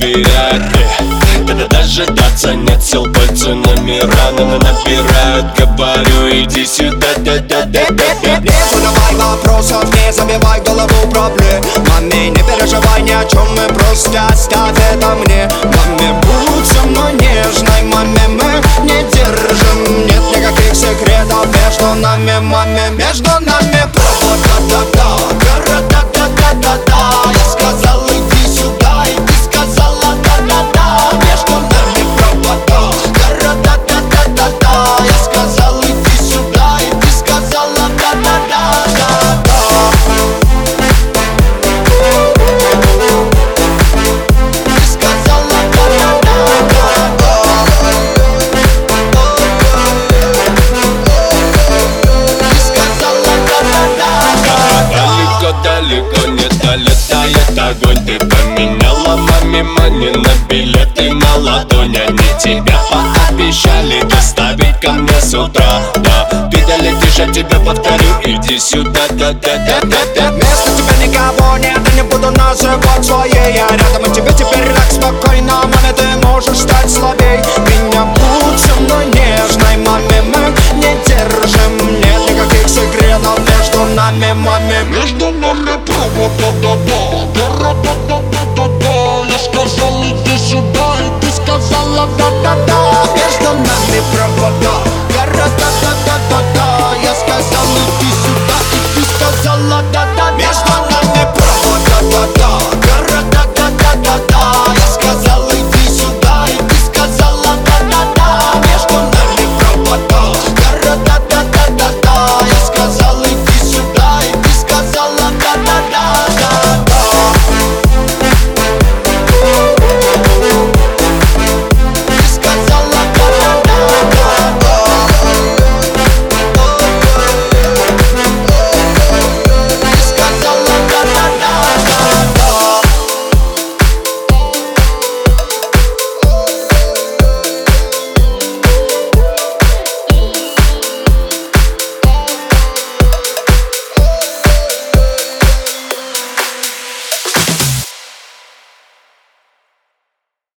набирает. Когда дожидаться нет сил, пальцы номера набирают. Говорю, иди сюда, Не задавай вопросов, не забивай голову проблемами. Не переживай ни о чем, мы просто оставь это мне. Маме, будь со мной нежной, маме, мы не держим. Нет никаких секретов между нами, маме, между нами провода-да-да, города-да-да-да-да. Я сказал, иди сюда, и ты сказала да-да-да. Между нами провода, города-да-да-да-да. Я сказал, иди сюда, и ты сказала да-да-да-да-да. Ты сказала да-да-да-да. Ты сказала да-да-да-да. Далеко не долетает огонь. Ты поменяла маме мани на билеты на ладонь. Они тебя пообещали доставить ко мне с утра. Да, ты долетишь, я тебе повторю, иди сюда, да-да-да-да-да. Вместо тебя никого нет, я не буду называть своей. Я рядом, и тебе теперь так спокойно. Маме, ты можешь стать слабей. Меня будь со мной нежной, маме, мы не держим. Нет никаких секретов между нами, маме, между нами провода.